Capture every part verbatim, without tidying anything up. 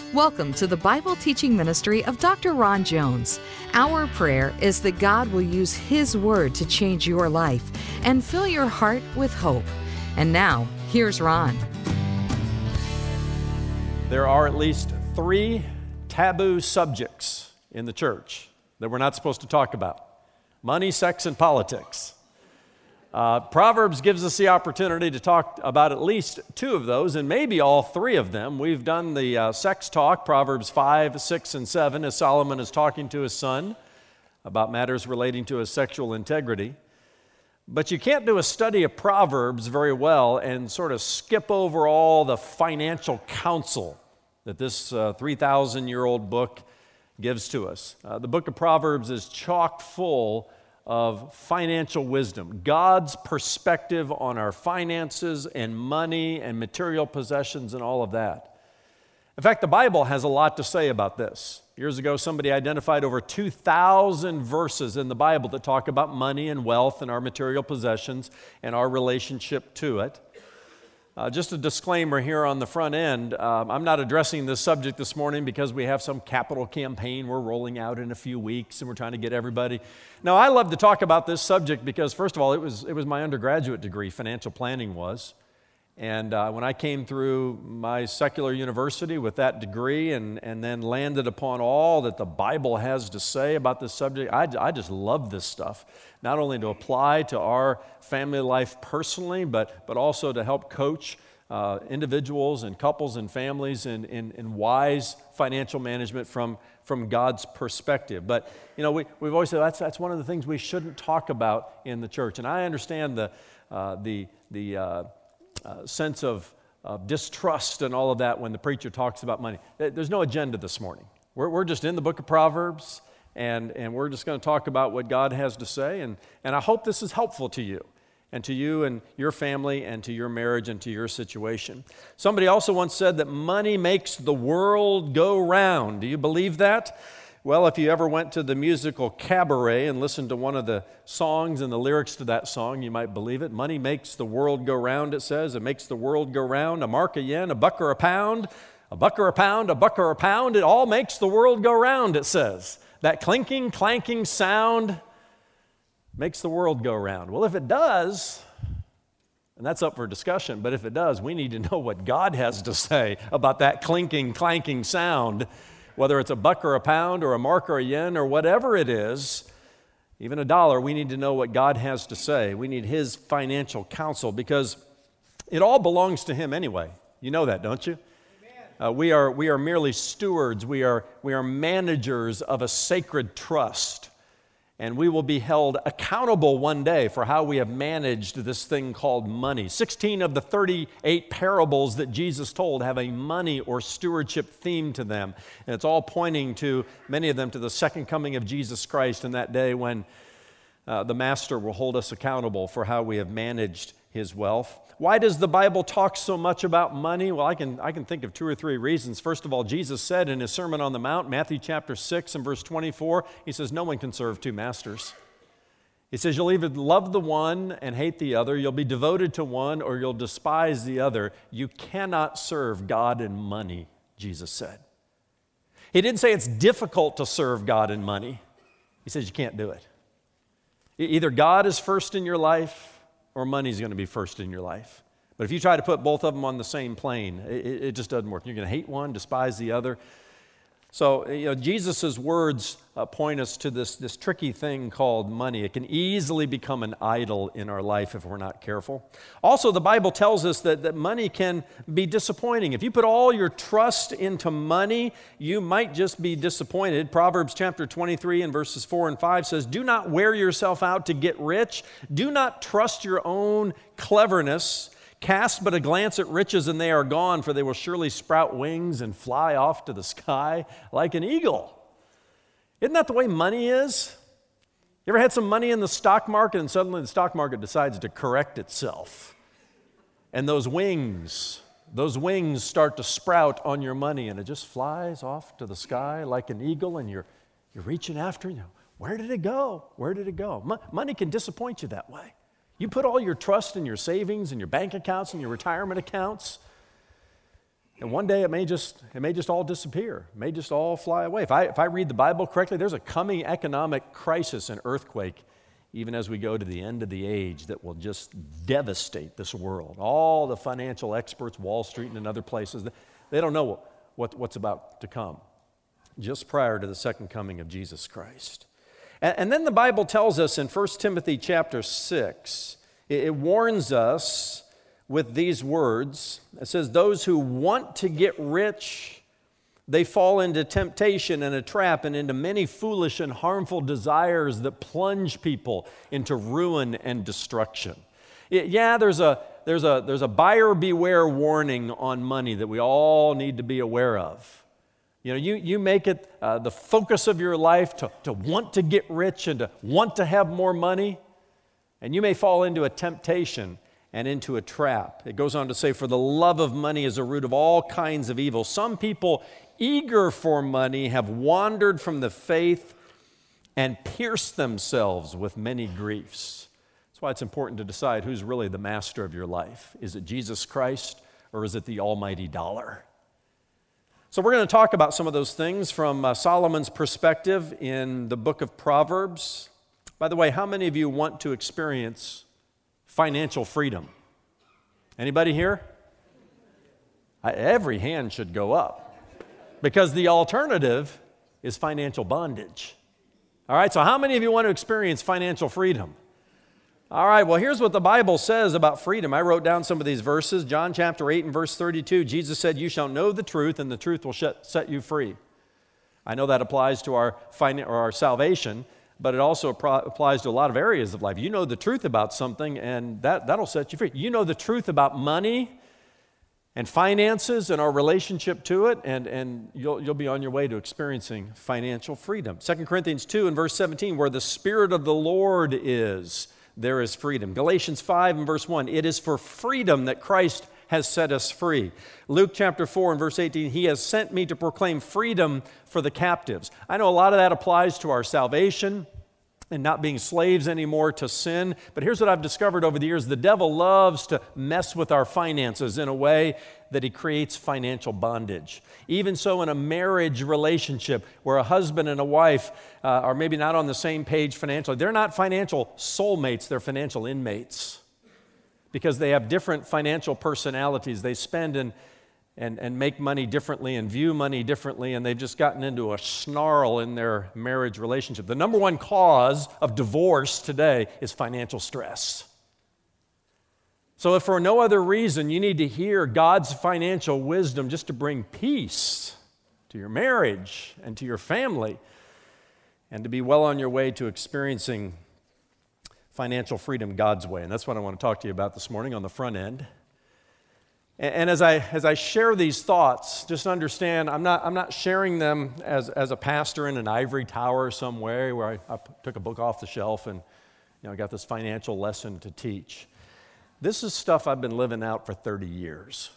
Welcome to the Bible teaching ministry of Doctor Ron Jones. Our prayer is that God will use His Word to change your life and fill your heart with hope. And now, here's Ron. There are at least three taboo subjects in the church that we're not supposed to talk about: money, sex, and politics. Uh, Proverbs gives us the opportunity to talk about at least two of those, and maybe all three of them. We've done the uh, sex talk, Proverbs five, six, and seven, as Solomon is talking to his son about matters relating to his sexual integrity. But you can't do a study of Proverbs very well and sort of skip over all the financial counsel that this uh, three thousand year old book gives to us. Uh, the book of Proverbs is chock full of financial wisdom, God's perspective on our finances and money and material possessions and all of that. In fact, the Bible has a lot to say about this. Years ago, somebody identified over two thousand verses in the Bible that talk about money and wealth and our material possessions and our relationship to it. Uh, just a disclaimer here on the front end, um, I'm not addressing this subject this morning because we have some capital campaign we're rolling out in a few weeks and we're trying to get everybody. Now, I love to talk about this subject because, first of all, it was it was my undergraduate degree, financial planning was. And uh, when I came through my secular university with that degree and, and then landed upon all that the Bible has to say about this subject, I, I just love this stuff, not only to apply to our family life personally, but, but also to help coach uh, individuals and couples and families in, in, in wise financial management from, from God's perspective. But, you know, we, we've always said that's, that's one of the things we shouldn't talk about in the church. And I understand the, uh, the, the, uh, Uh, sense of, of distrust and all of that when the preacher talks about money. There's no agenda this morning. We're, we're just in the book of Proverbs, and, and we're just going to talk about what God has to say, and, and I hope this is helpful to you, and to you and your family, and to your marriage, and to your situation. Somebody also once said that money makes the world go round. Do you believe that? Well, if you ever went to the musical Cabaret and listened to one of the songs and the lyrics to that song, you might believe it. Money makes the world go round, it says. It makes the world go round. A mark a yen, a buck or a pound, a buck or a pound, a buck or a pound. It all makes the world go round, it says. That clinking, clanking sound makes the world go round. Well, if it does, and that's up for discussion, but if it does, we need to know what God has to say about that clinking, clanking sound. Whether it's a buck or a pound or a mark or a yen or whatever it is, even a dollar, we need to know what God has to say. We need His financial counsel because it all belongs to Him anyway. You know that, don't you? Uh, we are, we are merely stewards. We are, we are managers of a sacred trust. And we will be held accountable one day for how we have managed this thing called money. sixteen of the thirty-eight parables that Jesus told have a money or stewardship theme to them. And it's all pointing to, many of them, to the second coming of Jesus Christ in that day when uh, the Master will hold us accountable for how we have managed His wealth. Why does the Bible talk so much about money? Well, I can, I can think of two or three reasons. First of all, Jesus said in His Sermon on the Mount, Matthew chapter six and verse twenty-four, He says, no one can serve two masters. He says, you'll either love the one and hate the other, you'll be devoted to one, or you'll despise the other. You cannot serve God and money, Jesus said. He didn't say it's difficult to serve God and money. He says you can't do it. Either God is first in your life, or money's going to be first in your life. But if you try to put both of them on the same plane, it, it just doesn't work. You're going to hate one, despise the other. So, you know, Jesus' words uh, point us to this, this tricky thing called money. It can easily become an idol in our life if we're not careful. Also, the Bible tells us that, that money can be disappointing. If you put all your trust into money, you might just be disappointed. Proverbs chapter twenty-three and verses four and five says, do not wear yourself out to get rich. Do not trust your own cleverness. Cast but a glance at riches and they are gone, for they will surely sprout wings and fly off to the sky like an eagle. Isn't that the way money is? You ever had some money in the stock market and suddenly the stock market decides to correct itself? And those wings, those wings start to sprout on your money and it just flies off to the sky like an eagle and you're, you're reaching after it. You know, where did it go? Where did it go? Mo- money can disappoint you that way. You put all your trust in your savings and your bank accounts and your retirement accounts, And one day it may just it may just all disappear. It may just all fly away. If I if I read the Bible correctly, there's a coming economic crisis and earthquake, even as we go to the end of the age, that will just devastate this world. All the financial experts, Wall Street and other places, they don't know what, what, what's about to come, just prior to the second coming of Jesus Christ. And, and then the Bible tells us in First Timothy chapter six, it, it warns us with these words. It says, those who want to get rich, they fall into temptation and a trap and into many foolish and harmful desires that plunge people into ruin and destruction. It, yeah, there's a, there's, a, there's a buyer beware warning on money that we all need to be aware of. You know, you, you make it uh, the focus of your life to, to want to get rich and to want to have more money, and you may fall into a temptation and into a trap. It goes on to say, for the love of money is a root of all kinds of evil. Some people eager for money have wandered from the faith and pierced themselves with many griefs. That's why it's important to decide who's really the master of your life. Is it Jesus Christ or is it the almighty dollar? So we're going to talk about some of those things from uh, Solomon's perspective in the book of Proverbs. By the way, how many of you want to experience financial freedom? Anybody here? I, every hand should go up, because the alternative is financial bondage. All right, so how many of you want to experience financial freedom? All right, well, here's what the Bible says about freedom. I wrote down some of these verses. John chapter eight and verse thirty-two, Jesus said, you shall know the truth, and the truth will set you free. I know that applies to our, fin- or our salvation, but it also applies to a lot of areas of life. You know the truth about something, and that, that'll set you free. You know the truth about money and finances and our relationship to it, and, and you'll, you'll be on your way to experiencing financial freedom. Second Corinthians two and verse seventeen, where the Spirit of the Lord is, there is freedom. Galatians five and verse one, it is for freedom that Christ has set us free. Luke chapter four and verse eighteen, he has sent me to proclaim freedom for the captives. I know a lot of that applies to our salvation and not being slaves anymore to sin, but here's what I've discovered over the years. The devil loves to mess with our finances in a way that he creates financial bondage. Even so, in a marriage relationship where a husband and a wife uh, are maybe not on the same page financially, they're not financial soulmates, they're financial inmates, because they have different financial personalities. They spend and, and, and make money differently and view money differently, and they've just gotten into a snarl in their marriage relationship. The number one cause of divorce today is financial stress. So if for no other reason, you need to hear God's financial wisdom just to bring peace to your marriage and to your family, and to be well on your way to experiencing financial freedom God's way. And that's what I want to talk to you about this morning on the front end. And, and as I as I share these thoughts, just understand I'm not I'm not sharing them as, as a pastor in an ivory tower somewhere where I, I took a book off the shelf and you know I got this financial lesson to teach. This is stuff I've been living out for thirty years.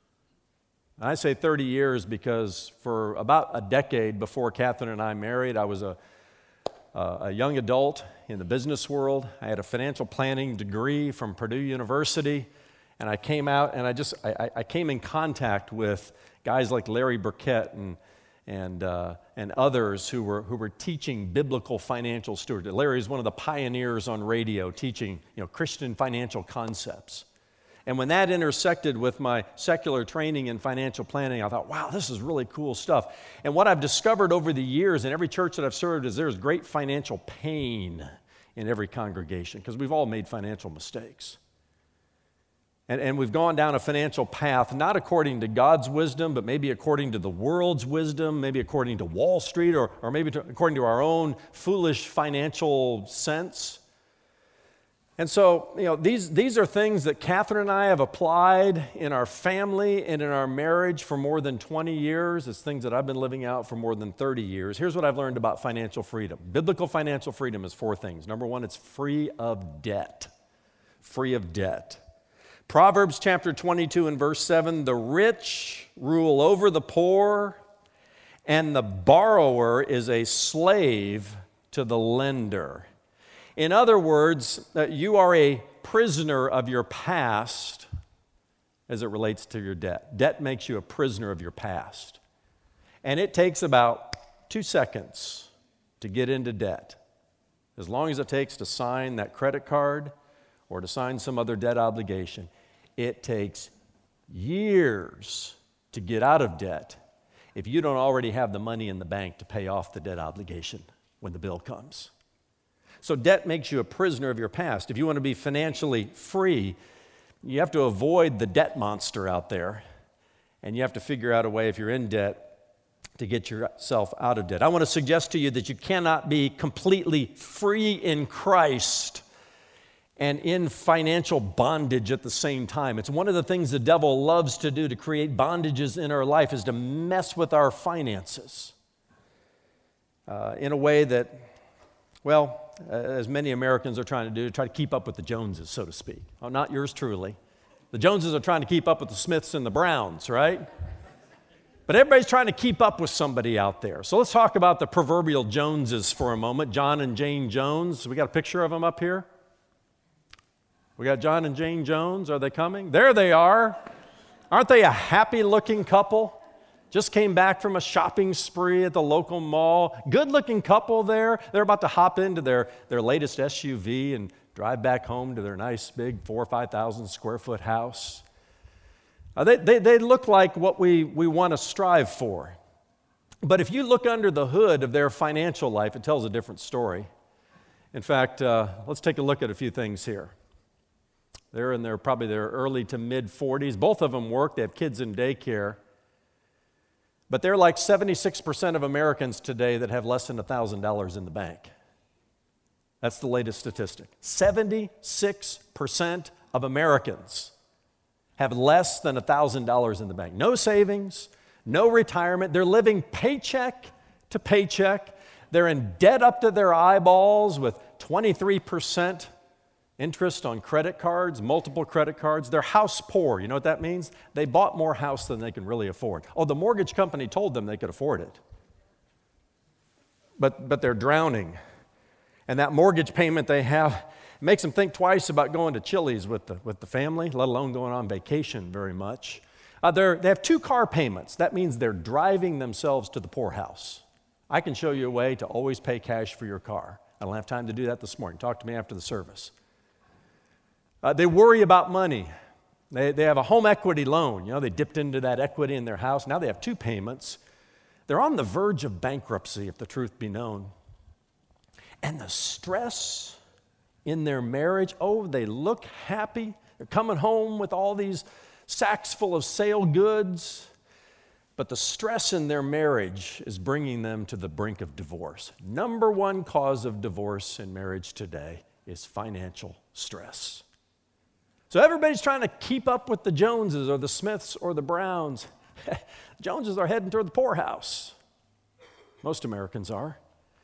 And I say thirty years because for about a decade before Catherine and I married, I was a Uh, a young adult in the business world. I had a financial planning degree from Purdue University, and I came out and I just I, I came in contact with guys like Larry Burkett and and uh, and others who were who were teaching biblical financial stewardship. Larry is one of the pioneers on radio teaching you know Christian financial concepts. And when that intersected with my secular training in financial planning, I thought, wow, this is really cool stuff. And what I've discovered over the years in every church that I've served is there's great financial pain in every congregation because we've all made financial mistakes. And, and we've gone down a financial path, not according to God's wisdom, but maybe according to the world's wisdom, maybe according to Wall Street, or, or maybe to, according to our own foolish financial sense. And so, you know, these, these are things that Catherine and I have applied in our family and in our marriage for more than twenty years. It's things that I've been living out for more than thirty years. Here's what I've learned about financial freedom. Biblical financial freedom is four things. Number one, it's free of debt. Free of debt. Proverbs chapter twenty-two and verse seven, the rich rule over the poor, and the borrower is a slave to the lender. In other words, uh, you are a prisoner of your past as it relates to your debt. Debt makes you a prisoner of your past. And it takes about two seconds to get into debt. As long as it takes to sign that credit card or to sign some other debt obligation, it takes years to get out of debt if you don't already have the money in the bank to pay off the debt obligation when the bill comes. So debt makes you a prisoner of your past. If you want to be financially free, you have to avoid the debt monster out there, and you have to figure out a way, if you're in debt, to get yourself out of debt. I want to suggest to you that you cannot be completely free in Christ and in financial bondage at the same time. It's one of the things the devil loves to do, to create bondages in our life, is to mess with our finances uh, in a way that, well, as many Americans are trying to do, to try to keep up with the Joneses, so to speak. Oh, not yours truly. The Joneses are trying to keep up with the Smiths and the Browns, right? But everybody's trying to keep up with somebody out there. So let's talk about the proverbial Joneses for a moment. John and Jane Jones. We got a picture of them up here. We got John and Jane Jones. Are they coming? There they are. Aren't they a happy-looking couple? Just came back from a shopping spree at the local mall. Good-looking couple there. They're about to hop into their, their latest S U V and drive back home to their nice big four or five thousand square foot house. Uh, they, they, they look like what we, we want to strive for. But if you look under the hood of their financial life, it tells a different story. In fact, uh, let's take a look at a few things here. They're in their probably their early to mid forties. Both of them work. They have kids in daycare. But they're like seventy-six percent of Americans today that have less than one thousand dollars in the bank. That's the latest statistic. seventy-six percent of Americans have less than one thousand dollars in the bank. No savings, no retirement. They're living paycheck to paycheck. They're in debt up to their eyeballs with twenty-three percent interest on credit cards, multiple credit cards. They're house poor. You know what that means? They bought more house than they can really afford. Oh, the mortgage company told them they could afford it. But, but they're drowning. And that mortgage payment they have makes them think twice about going to Chili's with the, with the family, let alone going on vacation very much. Uh, they're, they have two car payments. That means they're driving themselves to the poorhouse. I can show you a way to always pay cash for your car. I don't have time to do that this morning. Talk to me after the service. Uh, they worry about money. They, they have a home equity loan. You know, they dipped into that equity in their house. Now they have two payments. They're on the verge of bankruptcy, if the truth be known. And the stress in their marriage, oh, they look happy. They're coming home with all these sacks full of sale goods. But the stress in their marriage is bringing them to the brink of divorce. Number one cause of divorce in marriage today is financial stress. So everybody's trying to keep up with the Joneses or the Smiths or the Browns. Joneses are heading toward the poorhouse. Most Americans are.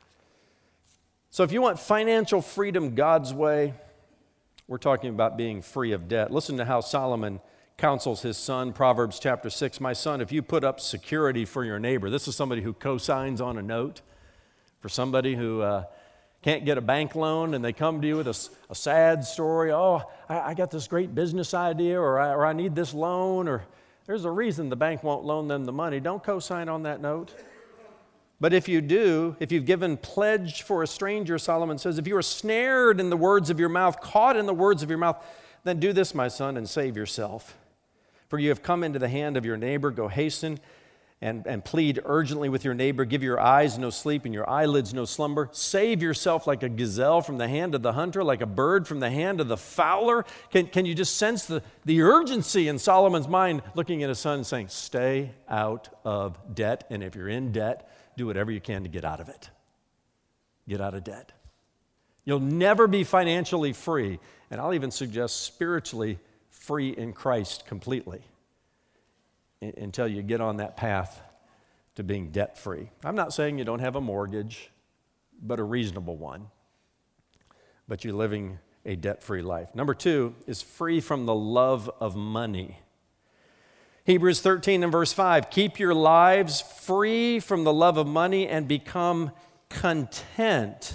So if you want financial freedom God's way, we're talking about being free of debt. Listen to how Solomon counsels his son, Proverbs chapter six. My son, if you put up security for your neighbor, this is somebody who co-signs on a note for somebody who uh, can't get a bank loan, and they come to you with a, a sad story. Oh, I, I got this great business idea, or I, or I need this loan, or there's a reason the bank won't loan them the money. Don't co-sign on that note. But if you do, if you've given pledge for a stranger, Solomon says, if you are snared in the words of your mouth, caught in the words of your mouth, then do this, my son, and save yourself. For you have come into the hand of your neighbor. Go hasten and, and plead urgently with your neighbor. Give your eyes no sleep and your eyelids no slumber. Save yourself like a gazelle from the hand of the hunter, like a bird from the hand of the fowler. Can, can you just sense the, the urgency in Solomon's mind, looking at his son and saying, stay out of debt. And if you're in debt, do whatever you can to get out of it. Get out of debt. You'll never be financially free, and I'll even suggest spiritually free in Christ completely, until you get on that path to being debt-free. I'm not saying you don't have a mortgage, but a reasonable one. But you're living a debt-free life. Number two is free from the love of money. Hebrews thirteen and verse five, keep your lives free from the love of money and become content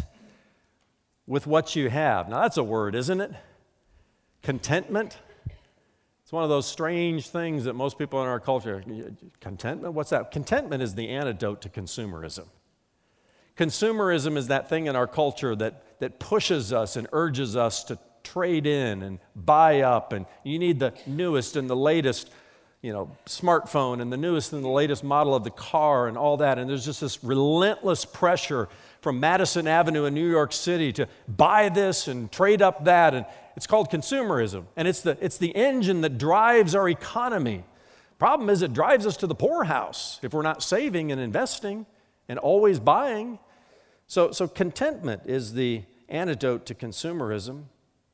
with what you have. Now that's a word, isn't it? Contentment. It's one of those strange things that most people in our culture, contentment, what's that? Contentment is the antidote to consumerism. Consumerism is that thing in our culture that, that pushes us and urges us to trade in and buy up, and you need the newest and the latest, you know, smartphone and the newest and the latest model of the car and all that, and there's just this relentless pressure from Madison Avenue in New York City to buy this and trade up that, and it's called consumerism, and it's the, it's the engine that drives our economy. Problem is, it drives us to the poorhouse if we're not saving and investing and always buying. So, so contentment is the antidote to consumerism.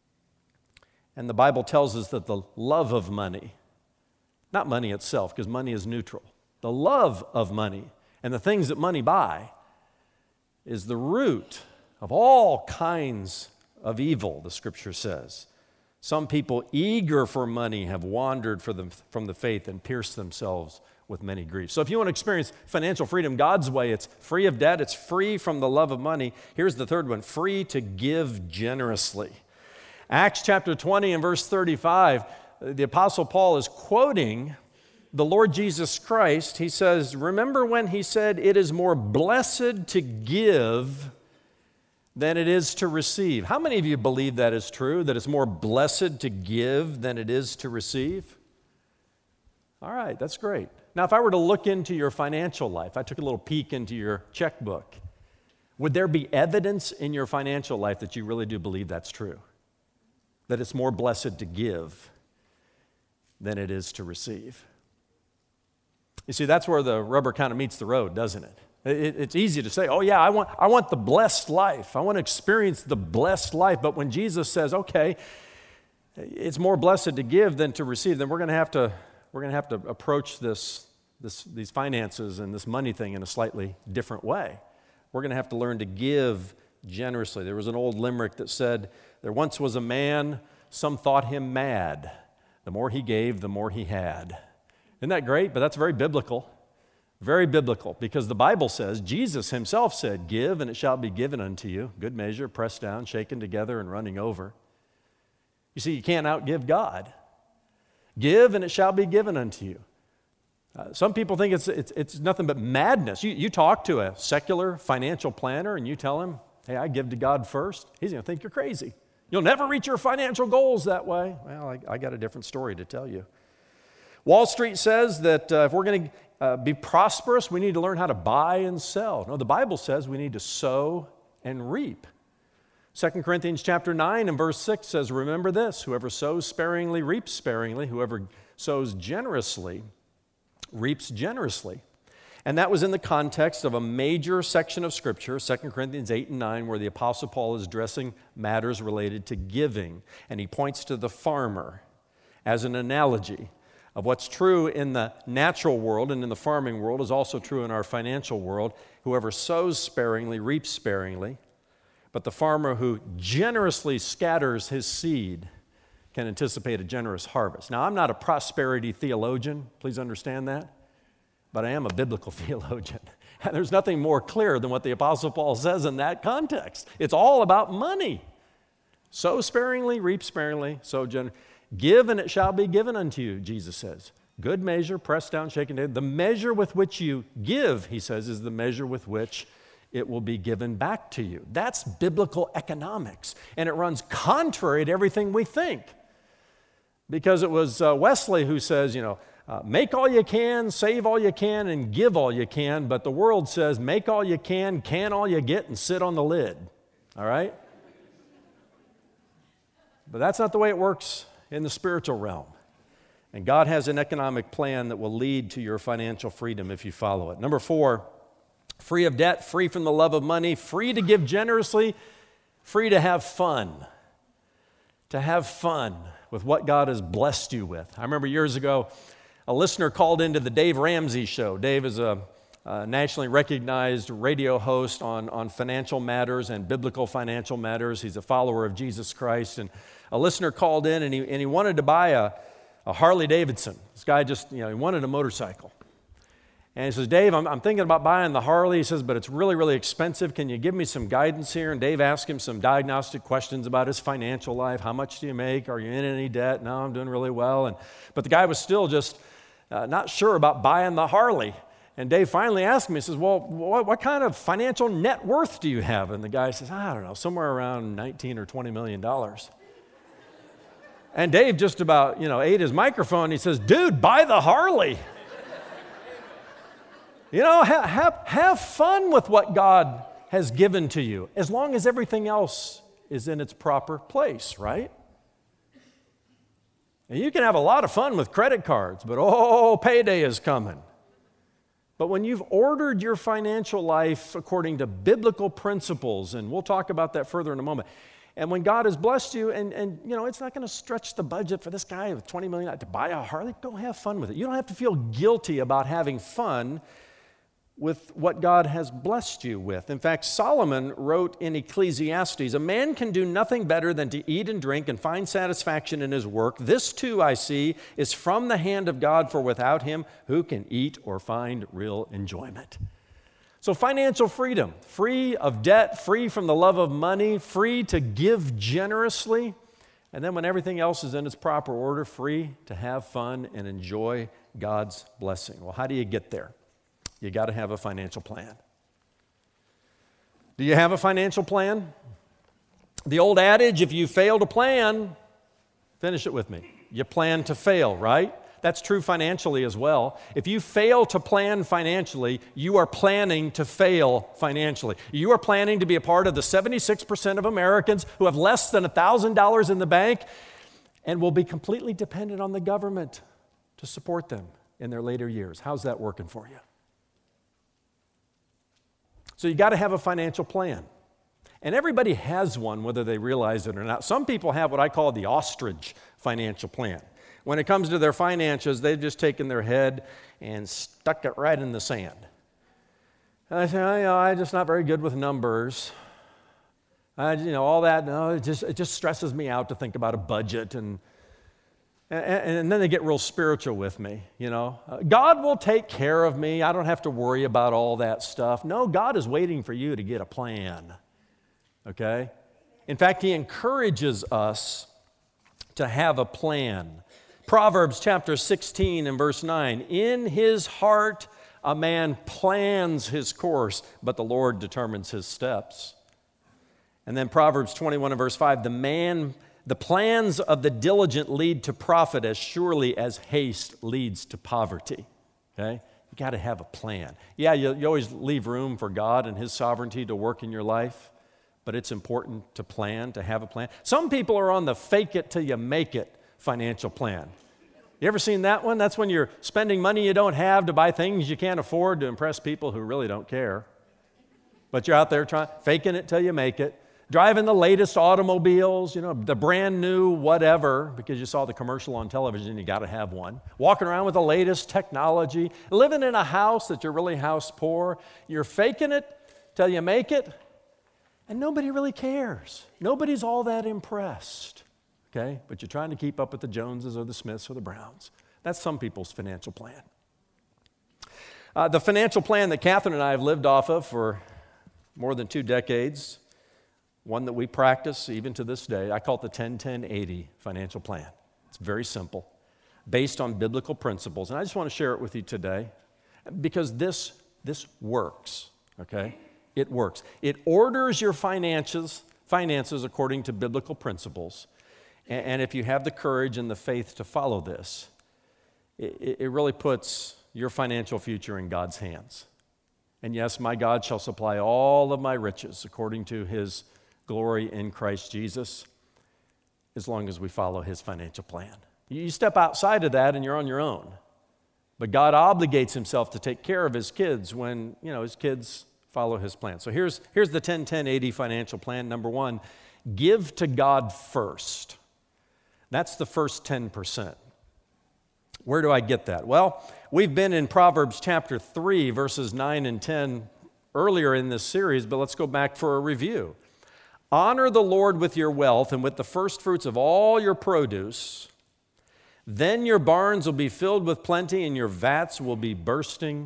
And the Bible tells us that the love of money, not money itself, because money is neutral, the love of money and the things that money buy is the root of all kinds of evil, the Scripture says. Some people eager for money have wandered from the, from the faith and pierced themselves with many griefs. So if you want to experience financial freedom God's way, it's free of debt, it's free from the love of money. Here's the third one, free to give generously. Acts chapter twenty and verse thirty-five, the Apostle Paul is quoting the Lord Jesus Christ. He says, remember when he said, it is more blessed to give than it is to receive. How many of you believe that is true, that it's more blessed to give than it is to receive? All right, that's great. Now, if I were to look into your financial life, I took a little peek into your checkbook, would there be evidence in your financial life that you really do believe that's true? That it's more blessed to give than it is to receive? You see, that's where the rubber kind of meets the road, doesn't it? It, it's easy to say, oh yeah, I want, I want the blessed life. I want to experience the blessed life. But when Jesus says, okay, it's more blessed to give than to receive, then we're going to have to, we're going to have to approach this, this, these finances and this money thing in a slightly different way. We're going to have to learn to give generously. There was an old limerick that said, there once was a man, some thought him mad. The more he gave, the more he had. Isn't that great? But that's very biblical. Very biblical, because the Bible says, Jesus himself said, give and it shall be given unto you. Good measure, pressed down, shaken together, and running over. You see, you can't outgive God. Give and it shall be given unto you. Uh, some people think it's, it's, it's nothing but madness. You, you talk to a secular financial planner and you tell him, hey, I give to God first. He's going to think you're crazy. You'll never reach your financial goals that way. Well, I, I got a different story to tell you. Wall Street says that uh, if we're going to uh, be prosperous, we need to learn how to buy and sell. No, the Bible says we need to sow and reap. Second Corinthians chapter nine and verse six says, remember this, whoever sows sparingly reaps sparingly, whoever sows generously reaps generously. And that was in the context of a major section of Scripture, Second Corinthians eight and nine, where the Apostle Paul is addressing matters related to giving. And he points to the farmer as an analogy of what's true in the natural world and in the farming world is also true in our financial world. Whoever sows sparingly reaps sparingly, but the farmer who generously scatters his seed can anticipate a generous harvest. Now, I'm not a prosperity theologian, please understand that, but I am a biblical theologian. And there's nothing more clear than what the Apostle Paul says in that context. It's all about money. Sow sparingly, reap sparingly, sow generously. Give and it shall be given unto you, Jesus says. Good measure, pressed down, shaken together. The measure with which you give, he says, is the measure with which it will be given back to you. That's biblical economics, and it runs contrary to everything we think. Because it was uh, Wesley who says, you know, uh, make all you can, save all you can, and give all you can, but the world says make all you can, can all you get, and sit on the lid. All right? But that's not the way it works in the spiritual realm. And God has an economic plan that will lead to your financial freedom if you follow it. Number four, free of debt, free from the love of money, free to give generously, free to have fun. To have fun with what God has blessed you with. I remember years ago, a listener called into the Dave Ramsey show. Dave is a, a nationally recognized radio host on, on financial matters and biblical financial matters. He's a follower of Jesus Christ. And a listener called in and he, and he wanted to buy a, a Harley Davidson. This guy just, you know, he wanted a motorcycle. And he says, Dave, I'm, I'm thinking about buying the Harley. He says, but it's really, really expensive. Can you give me some guidance here? And Dave asked him some diagnostic questions about his financial life. How much do you make? Are you in any debt? No, I'm doing really well. And But the guy was still just uh, not sure about buying the Harley. And Dave finally asked him, he says, well, what, what kind of financial net worth do you have? And the guy says, I don't know, somewhere around nineteen or twenty million dollars. And Dave just about, you know, ate his microphone. He says, dude, buy the Harley. You know, ha- have, have fun with what God has given to you, as long as everything else is in its proper place, right? And you can have a lot of fun with credit cards, but oh, payday is coming. But when you've ordered your financial life according to biblical principles, and we'll talk about that further in a moment, and when God has blessed you, and, and you know, it's not going to stretch the budget for this guy with twenty million dollars to buy a Harley, go have fun with it. You don't have to feel guilty about having fun with what God has blessed you with. In fact, Solomon wrote in Ecclesiastes, a man can do nothing better than to eat and drink and find satisfaction in his work. This too, I see, is from the hand of God, for without him, who can eat or find real enjoyment? So financial freedom, free of debt, free from the love of money, free to give generously, and then when everything else is in its proper order, free to have fun and enjoy God's blessing. Well, how do you get there? You got to have a financial plan. Do you have a financial plan? The old adage, if you fail to plan, finish it with me. You plan to fail, right? That's true financially as well. If you fail to plan financially, you are planning to fail financially. You are planning to be a part of the seventy-six percent of Americans who have less than one thousand dollars in the bank and will be completely dependent on the government to support them in their later years. How's that working for you? So you got to have a financial plan. And everybody has one, whether they realize it or not. Some people have what I call the ostrich financial plan. When it comes to their finances, they've just taken their head and stuck it right in the sand. And I say, oh, you know, I'm just not very good with numbers. I, you know, all that, no, it just, it just stresses me out to think about a budget. And, and, and then they get real spiritual with me, you know. Uh, God will take care of me. I don't have to worry about all that stuff. No, God is waiting for you to get a plan, okay? In fact, He encourages us to have a plan. Proverbs chapter sixteen and verse nine, in his heart a man plans his course, but the Lord determines his steps. And then Proverbs twenty-one and verse five, the man, the plans of the diligent lead to profit as surely as haste leads to poverty. Okay? You got to have a plan. Yeah, you, you always leave room for God and His sovereignty to work in your life, but it's important to plan, to have a plan. Some people are on the fake it till you make it financial plan. You ever seen that one? That's when you're spending money you don't have to buy things you can't afford to impress people who really don't care. But you're out there trying, faking it till you make it. Driving the latest automobiles, you know, the brand new whatever, because you saw the commercial on television, you got to have one. Walking around with the latest technology. Living in a house that you're really house poor. You're faking it till you make it. And nobody really cares. Nobody's all that impressed. Okay? But you're trying to keep up with the Joneses or the Smiths or the Browns. That's some people's financial plan. Uh, the financial plan that Catherine and I have lived off of for more than two decades, one that we practice even to this day, I call it the ten ten eighty financial plan. It's very simple, based on biblical principles. And I just want to share it with you today because this, this works, okay? It works. It orders your finances, finances according to biblical principles. And if you have the courage and the faith to follow this, it, it really puts your financial future in God's hands. And yes, my God shall supply all of my riches according to His glory in Christ Jesus, as long as we follow His financial plan. You step outside of that and you're on your own. But God obligates Himself to take care of His kids when, you know, His kids follow His plan. So here's, here's the ten ten eighty financial plan. Number one, give to God first. That's the first ten percent. Where do I get that? Well, we've been in Proverbs chapter three, verses nine and ten earlier in this series, but let's go back for a review. Honor the Lord with your wealth and with the first fruits of all your produce. Then your barns will be filled with plenty and your vats will be bursting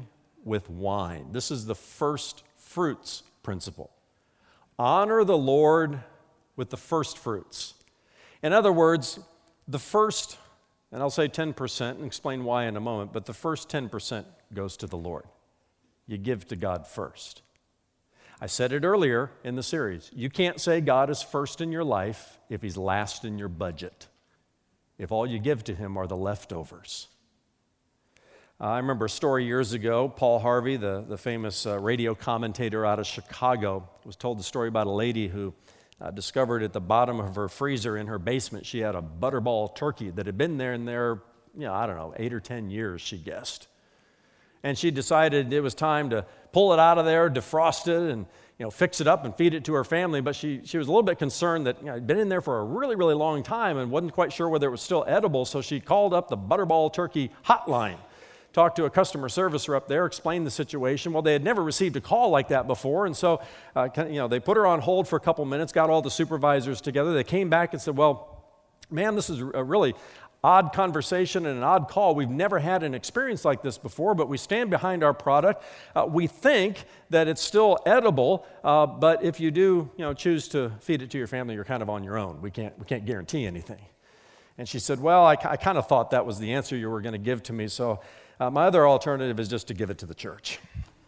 with wine. This is the first fruits principle. Honor the Lord with the first fruits. In other words, the first, and I'll say ten percent and explain why in a moment, but the first ten percent goes to the Lord. You give to God first. I said it earlier in the series. You can't say God is first in your life if he's last in your budget, if all you give to him are the leftovers. Uh, I remember a story years ago. Paul Harvey, the, the famous uh, radio commentator out of Chicago, was told the story about a lady who uh, discovered at the bottom of her freezer in her basement she had a butterball turkey that had been there in there, you know, I don't know, eight or ten years, she guessed. And she decided it was time to pull it out of there, defrost it, and you know, fix it up and feed it to her family. But she, she was a little bit concerned that you know, it had been in there for a really, really long time and wasn't quite sure whether it was still edible. So she called up the Butterball Turkey hotline, talked to a customer service rep there, explained the situation. Well, they had never received a call like that before, and so uh, you know, they put her on hold for a couple minutes, got all the supervisors together. They came back and said, well, ma'am, this is a really odd conversation and an odd call. We've never had an experience like this before, but we stand behind our product. Uh, we think that it's still edible, uh, but if you do, you know, choose to feed it to your family, you're kind of on your own. We can't, we can't guarantee anything. And she said, well, I, I kind of thought that was the answer you were going to give to me, so uh, my other alternative is just to give it to the church.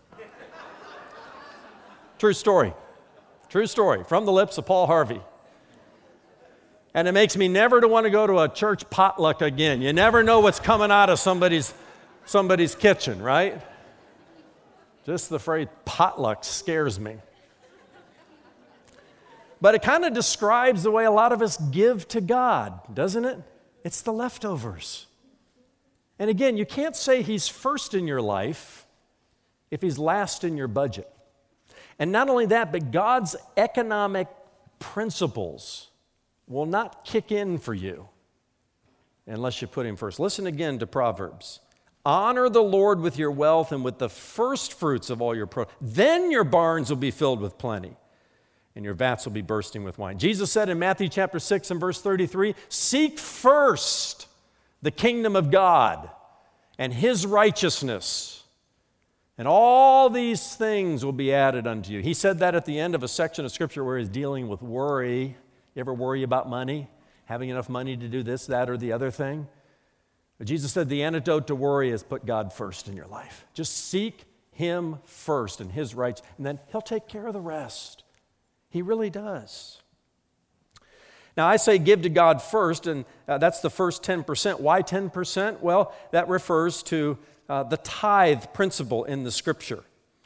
True story. True story from the lips of Paul Harvey. And it makes me never to want to go to a church potluck again. You never know what's coming out of somebody's, somebody's kitchen, right? Just the phrase potluck scares me. But it kind of describes the way a lot of us give to God, doesn't it? It's the leftovers. And again, you can't say he's first in your life if he's last in your budget. And not only that, but God's economic principles will not kick in for you unless you put him first. Listen again to Proverbs. Honor the Lord with your wealth and with the first fruits of all your produce. Then your barns will be filled with plenty, and your vats will be bursting with wine. Jesus said in Matthew chapter six and verse thirty-three, seek first the kingdom of God and his righteousness, and all these things will be added unto you. He said that at the end of a section of Scripture where he's dealing with worry. You ever worry about money? Having enough money to do this, that, or the other thing? But Jesus said the antidote to worry is put God first in your life. Just seek him first and his rights, and then he'll take care of the rest. He really does. Now, I say give to God first, and uh, that's the first ten percent. Why ten percent? Well, that refers to uh, the tithe principle in the Scripture.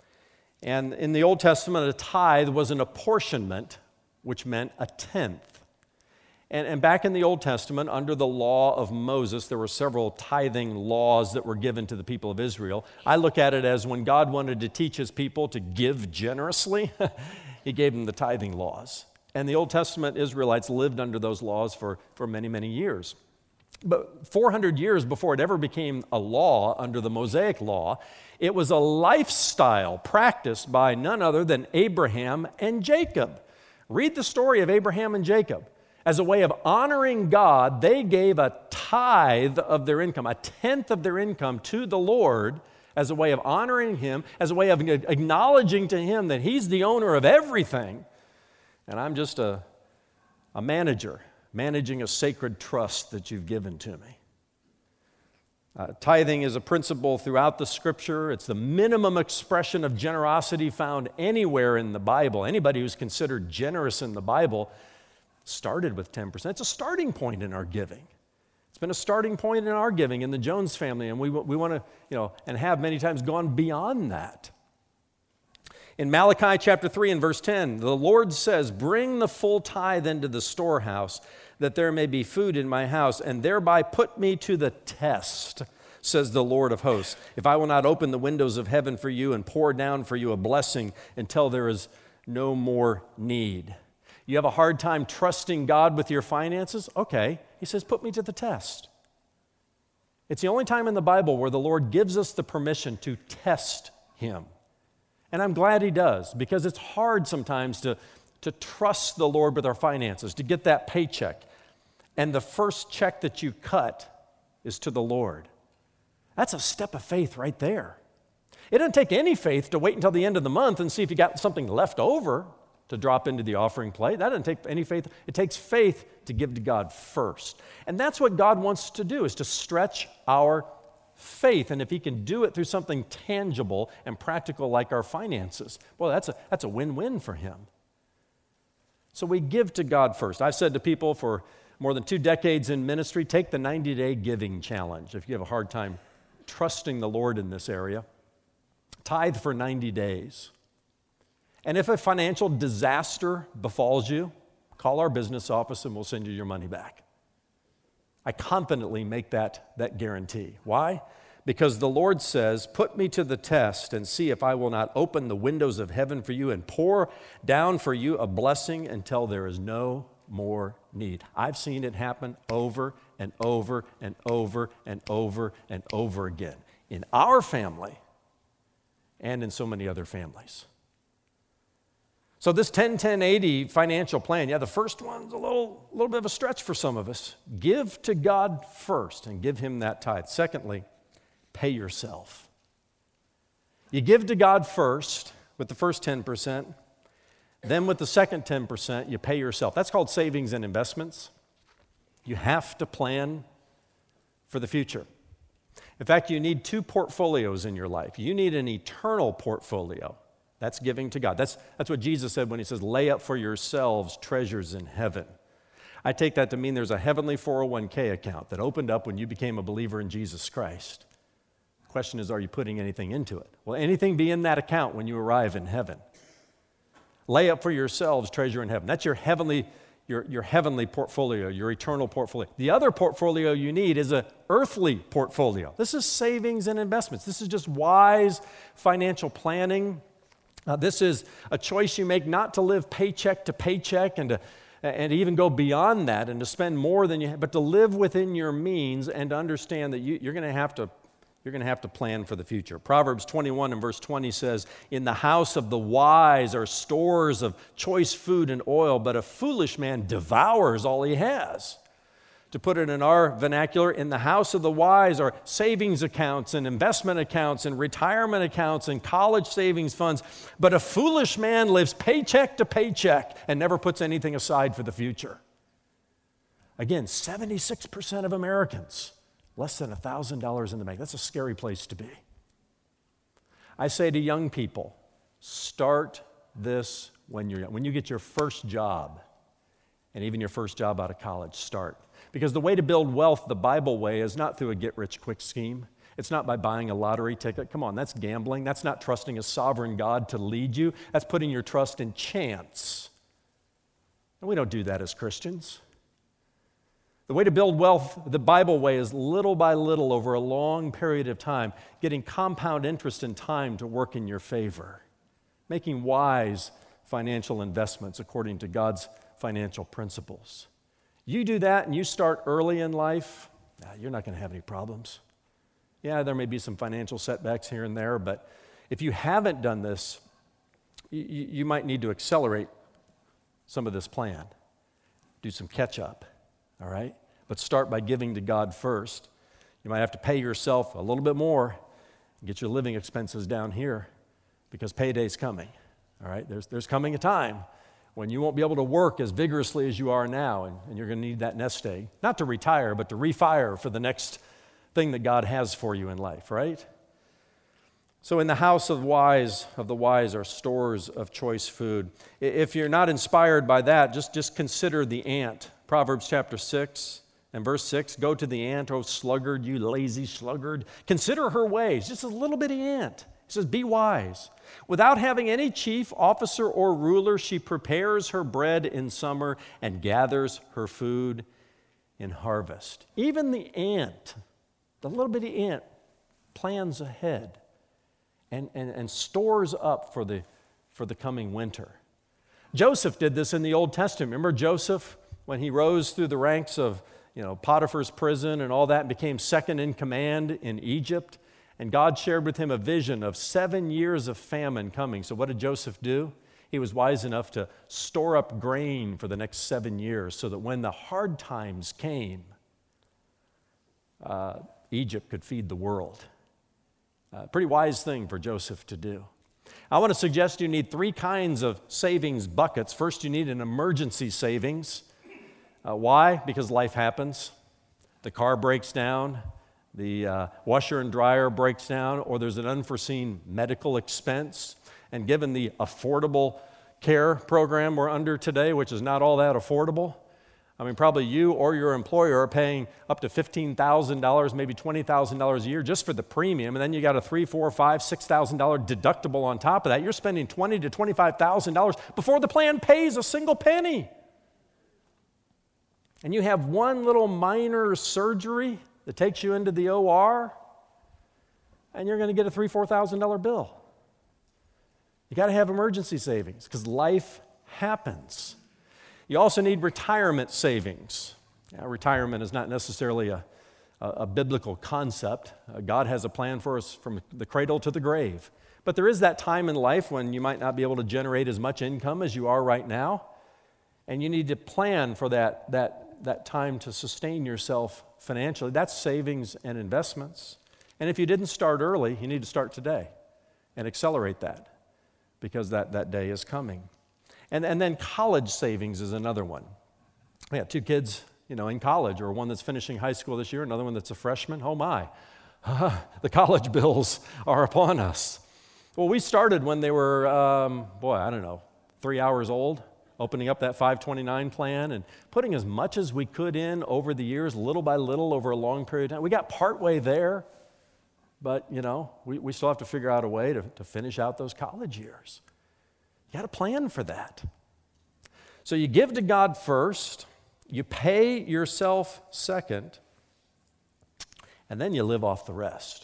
And in the Old Testament, a tithe was an apportionment, which meant a tenth. And, and back in the Old Testament, under the law of Moses, there were several tithing laws that were given to the people of Israel. I look at it as when God wanted to teach his people to give generously, he gave them the tithing laws. And the Old Testament Israelites lived under those laws for, for many, many years. But four hundred years before it ever became a law under the Mosaic law, it was a lifestyle practiced by none other than Abraham and Jacob. Read the story of Abraham and Jacob. As a way of honoring God, they gave a tithe of their income, a tenth of their income to the Lord as a way of honoring him, as a way of acknowledging to him that he's the owner of everything, and I'm just a, a manager, managing a sacred trust that you've given to me. Uh, tithing is a principle throughout the Scripture. It's the minimum expression of generosity found anywhere in the Bible. Anybody who's considered generous in the Bible started with ten percent. It's a starting point in our giving. It's been a starting point in our giving in the Jones family, and we, we want to, you know, and have many times gone beyond that. In Malachi chapter three and verse ten, the Lord says, bring the full tithe into the storehouse, that there may be food in my house, and thereby put me to the test, says the Lord of hosts, if I will not open the windows of heaven for you and pour down for you a blessing until there is no more need. You have a hard time trusting God with your finances? Okay. He says, put me to the test. It's the only time in the Bible where the Lord gives us the permission to test him. And I'm glad he does, because it's hard sometimes to, to trust the Lord with our finances, to get that paycheck. And the first check that you cut is to the Lord. That's a step of faith right there. It doesn't take any faith to wait until the end of the month and see if you got something left over to drop into the offering plate. That doesn't take any faith. It takes faith to give to God first. And that's what God wants to do, is to stretch our faith. And if he can do it through something tangible and practical like our finances, well, that's a, that's a win-win for him. So we give to God first. I've said to people for more than two decades in ministry, take the ninety-day giving challenge. If you have a hard time trusting the Lord in this area, tithe for ninety days. And if a financial disaster befalls you, call our business office and we'll send you your money back. I confidently make that, that guarantee. Why? Because the Lord says, put me to the test and see if I will not open the windows of heaven for you and pour down for you a blessing until there is no more need. I've seen it happen over and over and over and over and over again in our family and in so many other families. So this ten ten eighty financial plan, yeah, the first one's a little, little bit of a stretch for some of us. Give to God first and give him that tithe. Secondly, pay yourself. You give to God first with the first ten percent. Then with the second ten percent, you pay yourself. That's called savings and investments. You have to plan for the future. In fact, you need two portfolios in your life. You need an eternal portfolio. That's giving to God. That's, that's what Jesus said when he says, lay up for yourselves treasures in heaven. I take that to mean there's a heavenly four oh one k account that opened up when you became a believer in Jesus Christ. The question is, are you putting anything into it? Will anything be in that account when you arrive in heaven? Lay up for yourselves treasure in heaven. That's your heavenly, your, your heavenly portfolio, your eternal portfolio. The other portfolio you need is an earthly portfolio. This is savings and investments. This is just wise financial planning. Uh, this is a choice you make not to live paycheck to paycheck and to and even go beyond that and to spend more than you have, but to live within your means and to understand that you, you're going to have to you're going to have to plan for the future. Proverbs twenty-one and verse twenty says, "In the house of the wise are stores of choice food and oil, but a foolish man devours all he has." To put it in our vernacular, in the house of the wise are savings accounts and investment accounts and retirement accounts and college savings funds. But a foolish man lives paycheck to paycheck and never puts anything aside for the future. Again, seventy-six percent of Americans, less than one thousand dollars in the bank. That's a scary place to be. I say to young people, start this when you're young. When you get your first job, and even your first job out of college, start. Because the way to build wealth the Bible way is not through a get-rich-quick scheme. It's not by buying a lottery ticket. Come on, that's gambling. That's not trusting a sovereign God to lead you. That's putting your trust in chance. And we don't do that as Christians. The way to build wealth the Bible way is little by little over a long period of time, getting compound interest in time to work in your favor, making wise financial investments according to God's financial principles. You do that and you start early in life, nah, you're not going to have any problems. Yeah, there may be some financial setbacks here and there, but if you haven't done this, you, you might need to accelerate some of this plan. Do some catch up, all right? But start by giving to God first. You might have to pay yourself a little bit more, get your living expenses down here, because payday's coming, all right? There's, there's coming a time when you won't be able to work as vigorously as you are now, and, and you're going to need that nest egg, not to retire, but to refire for the next thing that God has for you in life, right? So in the house of wise of the wise are stores of choice food. If you're not inspired by that, just, just consider the ant. Proverbs chapter six and verse six, "Go to the ant, O sluggard, you lazy sluggard. Consider her ways." Just a little bitty ant. It says, "Be wise. Without having any chief, officer, or ruler, she prepares her bread in summer and gathers her food in harvest." Even the ant, the little bitty ant, plans ahead and, and, and stores up for the, for the coming winter. Joseph did this in the Old Testament. Remember Joseph when he rose through the ranks of you know, Potiphar's prison and all that and became second in command in Egypt? And God shared with him a vision of seven years of famine coming. So what did Joseph do? He was wise enough to store up grain for the next seven years so that when the hard times came, uh, Egypt could feed the world. A pretty wise thing for Joseph to do. I want to suggest you need three kinds of savings buckets. First, you need an emergency savings. Uh, why? Because life happens. The car breaks down, the uh, washer and dryer breaks down, or there's an unforeseen medical expense. And given the affordable care program we're under today, which is not all that affordable, I mean, probably you or your employer are paying up to fifteen thousand dollars, maybe twenty thousand dollars a year just for the premium, and then you got a three, four, five, six thousand dollars deductible on top of that. You're spending twenty to twenty-five thousand dollars before the plan pays a single penny. And you have one little minor surgery that takes you into the O R, and you're going to get a three, four thousand dollars bill. You got to have emergency savings because life happens. You also need retirement savings. Now, retirement is not necessarily a, a, a biblical concept. Uh, God has a plan for us from the cradle to the grave. But there is that time in life when you might not be able to generate as much income as you are right now, and you need to plan for that, that, that time to sustain yourself financially. That's savings and investments. And if you didn't start early, you need to start today and accelerate that because that, that day is coming. And, and then college savings is another one. We have two kids, you know, in college, or one that's finishing high school this year, another one that's a freshman. Oh my, the college bills are upon us. Well, we started when they were, um, boy, I don't know, three hours old, opening up that five twenty-nine plan and putting as much as we could in over the years, little by little, over a long period of time. We got partway there, but, you know, we, we still have to figure out a way to, to finish out those college years. You got to plan for that. So you give to God first, you pay yourself second, and then you live off the rest.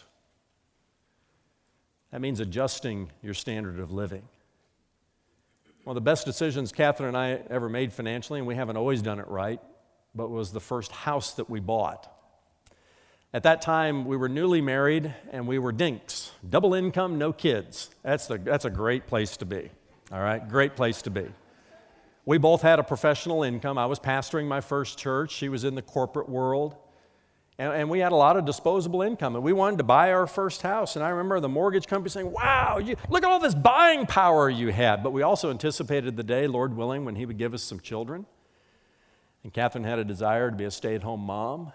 That means adjusting your standard of living. One of the best decisions Catherine and I ever made financially, and we haven't always done it right, but was the first house that we bought. At that time, we were newly married, and we were dinks. Double income, no kids. That's, the, that's a great place to be. All right, great place to be. We both had a professional income. I was pastoring my first church. She was in the corporate world. And, and we had a lot of disposable income. And we wanted to buy our first house. And I remember the mortgage company saying, wow, you, look at all this buying power you had. But we also anticipated the day, Lord willing, when he would give us some children. And Catherine had a desire to be a stay-at-home mom.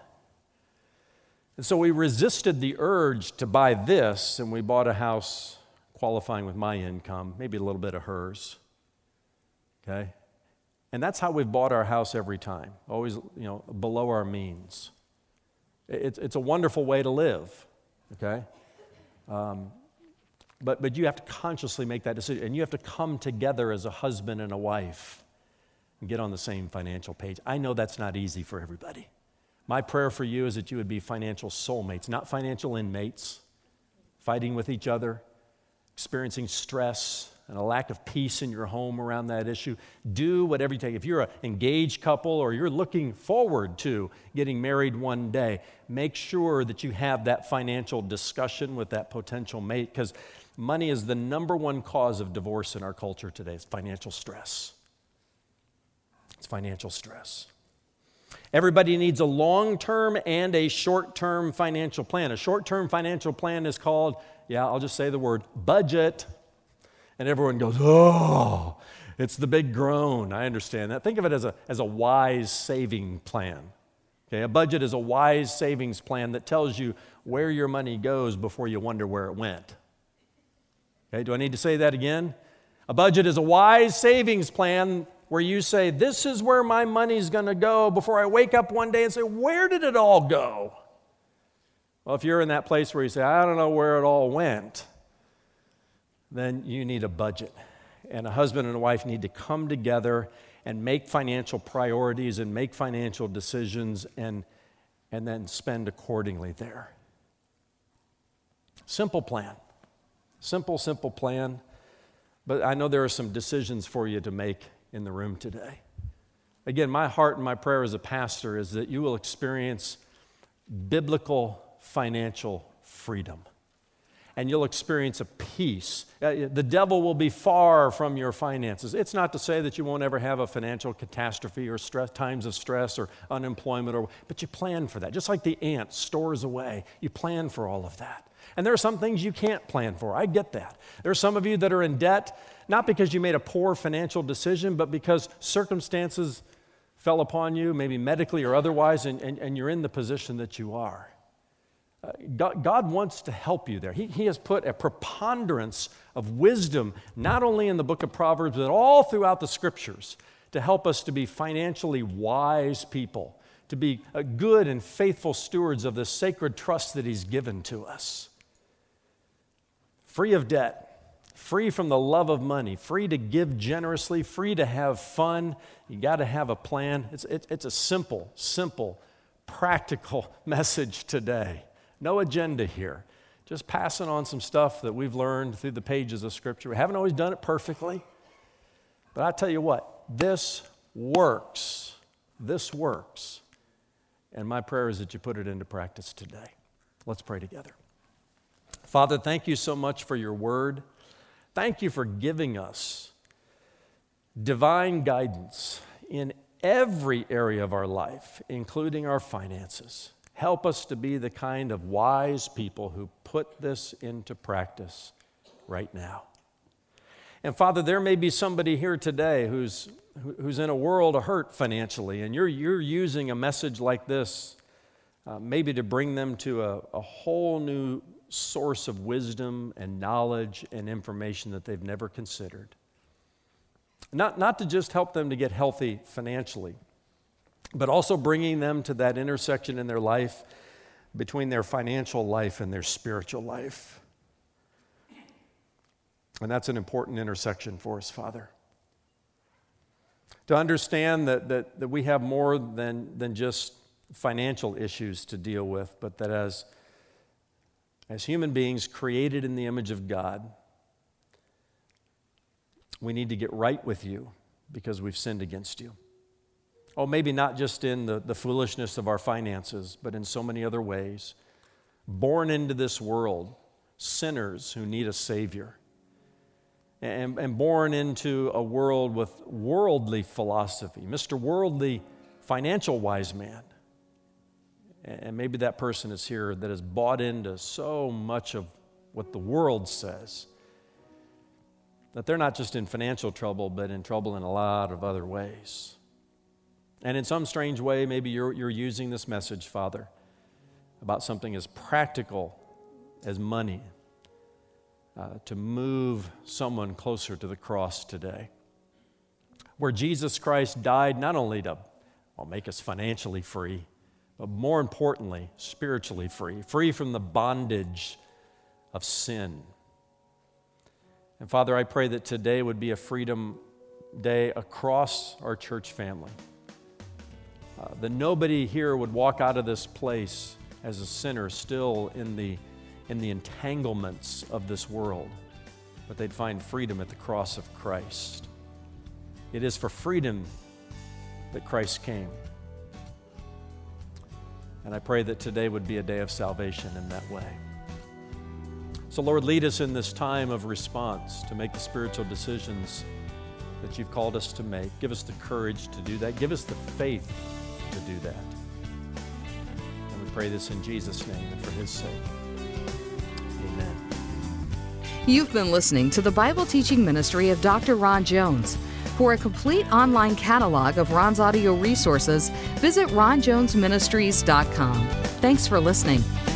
And so we resisted the urge to buy this, and we bought a house qualifying with my income, maybe a little bit of hers, okay? And that's how we've bought our house every time, always, you know, below our means. It's, it's a wonderful way to live, okay? Um, but, but you have to consciously make that decision, and you have to come together as a husband and a wife and get on the same financial page. I know that's not easy for everybody. My prayer for you is that you would be financial soulmates, not financial inmates, fighting with each other, experiencing stress and a lack of peace in your home around that issue. Do whatever you take. If you're an engaged couple or you're looking forward to getting married one day, make sure that you have that financial discussion with that potential mate, because money is the number one cause of divorce in our culture today. It's financial stress. It's financial stress. Everybody needs a long-term and a short-term financial plan. A short-term financial plan is called, yeah, I'll just say the word, budget. And everyone goes, oh, it's the big groan. I understand that. Think of it as a, as a wise saving plan. Okay, a budget is a wise savings plan that tells you where your money goes before you wonder where it went. Okay, do I need to say that again? A budget is a wise savings plan where you say, this is where my money's going to go before I wake up one day and say, where did it all go? Well, if you're in that place where you say, I don't know where it all went, then you need a budget. And a husband and a wife need to come together and make financial priorities and make financial decisions and, and then spend accordingly there. Simple plan. Simple, simple plan. But I know there are some decisions for you to make in the room today. Again, my heart and my prayer as a pastor is that you will experience biblical financial freedom. and you'll experience a peace. Uh, the devil will be far from your finances. It's not to say that you won't ever have a financial catastrophe or stress, times of stress or unemployment, or, but you plan for that. Just like the ant stores away, you plan for all of that. And there are some things you can't plan for. I get that. There are some of you that are in debt, not because you made a poor financial decision, but because circumstances fell upon you, maybe medically or otherwise, and, and, and you're in the position that you are. Uh, God, God wants to help you there. He, he has put a preponderance of wisdom, not only in the book of Proverbs, but all throughout the scriptures, to help us to be financially wise people, to be uh, good and faithful stewards of the sacred trust that He's given to us. Free of debt, free from the love of money, free to give generously, free to have fun. You got to have a plan. It's, it, it's a simple, simple, practical message today. No agenda here. Just passing on some stuff that we've learned through the pages of Scripture. We haven't always done it perfectly, but I tell you what, this works. This works. And my prayer is that you put it into practice today. Let's pray together. Father, thank you so much for your word. Thank you for giving us divine guidance in every area of our life, including our finances. Help us to be the kind of wise people who put this into practice right now. And Father, there may be somebody here today who's who's in a world of hurt financially, and you're you're using a message like this uh, maybe to bring them to a, a whole new source of wisdom and knowledge and information that they've never considered. Not, not to just help them to get healthy financially, but also bringing them to that intersection in their life between their financial life and their spiritual life. And that's an important intersection for us, Father. To understand that, that, that we have more than, than just financial issues to deal with, but that as, as human beings created in the image of God, we need to get right with you because we've sinned against you. Oh, maybe not just in the, the foolishness of our finances, but in so many other ways. Born into this world, sinners who need a Savior. And, and born into a world with worldly philosophy, Mister Worldly Financial Wise Man. And maybe that person is here that has bought into so much of what the world says, that they're not just in financial trouble, but in trouble in a lot of other ways. And in some strange way, maybe you're, you're using this message, Father, about something as practical as money uh, to move someone closer to the cross today, where Jesus Christ died not only to well, make us financially free, but more importantly, spiritually free, free from the bondage of sin. And Father, I pray that today would be a freedom day across our church family. Uh, that nobody here would walk out of this place as a sinner still in the, in the entanglements of this world, but they'd find freedom at the cross of Christ. It is for freedom that Christ came. And I pray that today would be a day of salvation in that way. So Lord, lead us in this time of response to make the spiritual decisions that you've called us to make. Give us the courage to do that. Give us the faith to do that. And we pray this in Jesus' name and for His sake. Amen. You've been listening to the Bible teaching ministry of Doctor Ron Jones. For a complete online catalog of Ron's audio resources, visit ron jones ministries dot com. Thanks for listening.